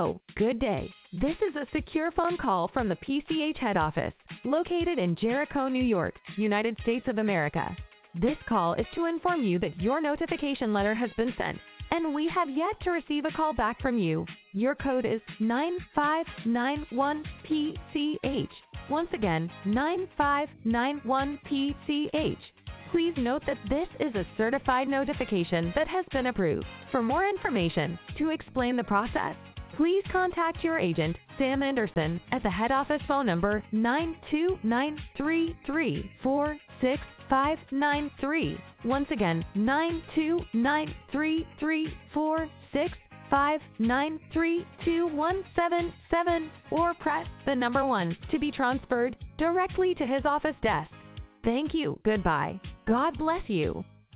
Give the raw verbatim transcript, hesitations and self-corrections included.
Hello, good day. This is a secure phone call from the P C H head office, located in Jericho, New York, United States of America. This call is to inform you that your notification letter has been sent, and we have yet to receive a call back from you. Your code is nine five nine one P C H. Once again, nine five nine one P C H. Please note that this is a certified notification that has been approved. For more information, to explain the process, please contact your agent, Sam Anderson, at the head office phone number nine two nine three three four six five nine three. Once again, nine two nine three three four six five nine three two one seven seven, or press the number one to be transferred directly to his office desk. Thank you. Goodbye. God bless you.